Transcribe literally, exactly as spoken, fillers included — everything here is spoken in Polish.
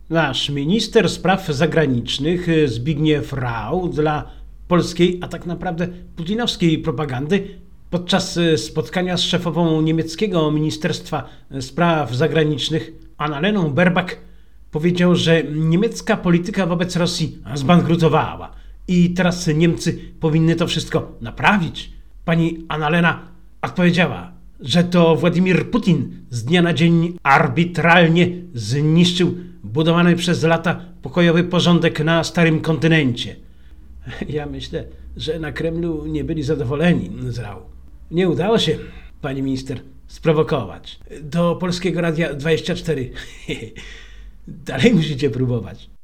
Nasz minister spraw zagranicznych Zbigniew Rau dla polskiej, a tak naprawdę putinowskiej propagandy podczas spotkania z szefową niemieckiego Ministerstwa Spraw Zagranicznych Annaleną Baerbock powiedział, że niemiecka polityka wobec Rosji zbankrutowała i teraz Niemcy powinny to wszystko naprawić. Pani Annalena odpowiedziała, że to Władimir Putin z dnia na dzień arbitralnie zniszczył budowany przez lata pokojowy porządek na starym kontynencie. Ja myślę, że na Kremlu nie byli zadowoleni z Rau. Nie udało się, pani minister, sprowokować. Do Polskiego Radia dwadzieścia cztery. Dalej musicie próbować.